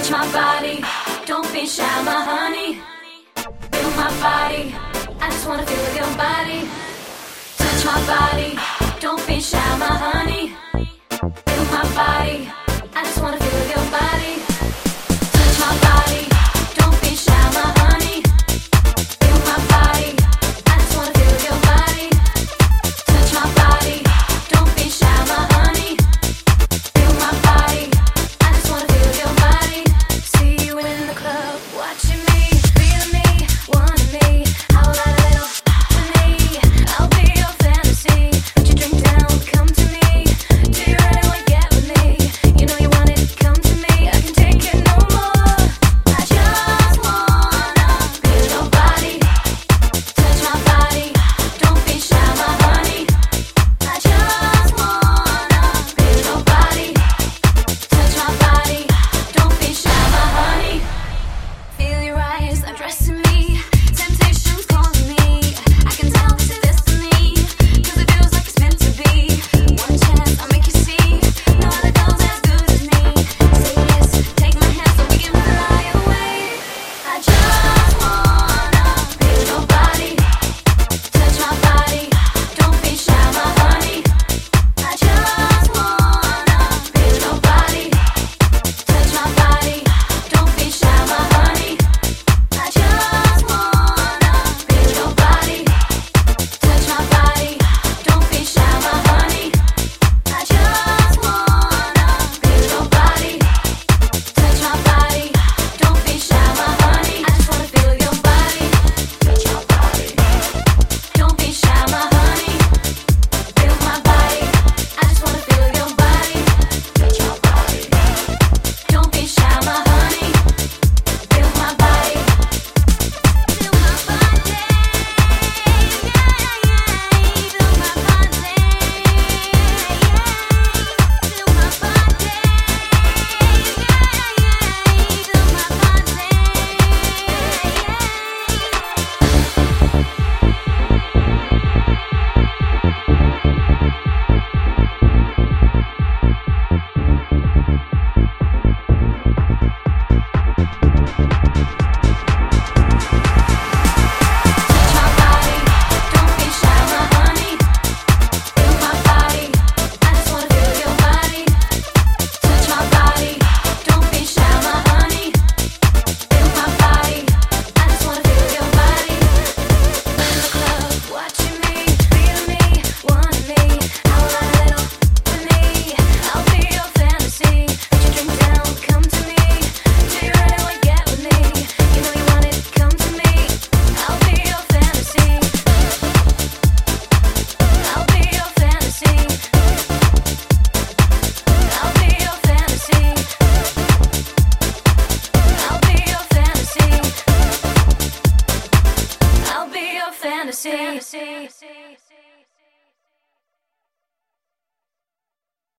Touch my body, don't be shy, my honey. Feel my body, I just wanna feel your body. Touch my body, don't be shy, my honey. Feel my body, I just wanna feel your body. Touch my body, don't be shy, my honey. Feel my body, I just wanna feel your body. Touch my body, don't be shy, my honey. Feel my body, I just wanna feel your body. See you in the club, watching me, feeling me, wanting me. How about a little to me? I'll be your fantasy. Put your drink down, come to me. Do you really wanna get with me? You know you want it, come to me. I can take it no more. I just wanna feel your body. Touch my body, don't be shy, my honey. I just wanna feel your body. Touch my body, don't be shy, my honey. Feel your eyes undressing me. Temptation's calling me. I can tell this is destiny. 'Cause it feels like it's meant to be. One chance, I'll make you see. No other girl's as good as me. Say yes, take my hand so we can fly away. I just wanna feel your body. Touch my body, don't be shy, my honey. I just wanna feel your body. Touch my body, don't be shy, my honey. I just wanna feel your body. Touch my body, don't be shy, my honey. I just wanna feel your body. Touch my body, don't be shy, my honey. I just wanna feel your body. Touch my body, don't be shy, my honey. Feel my body, I just wanna feel your body. Touch my body, don't be shy, my honey. Feel my body. Feel my body. Feel my body. Feel my body. Touch my body, don't be shy, my honey. Feel my body, I just wanna feel your body. Touch my body, don't be shy, my honey. Feel my body, I just wanna feel your body. In the club, watching me, feeling me, wanting me. How about a little to me? I'll be your fantasy. Put your drink down, come to me. Do you really wanna get with me? You know you want it, come to me. I'll be your fantasy. I'll be your fantasy. I'll be your fantasy. I'll be your fantasy. I'll be your fantasy.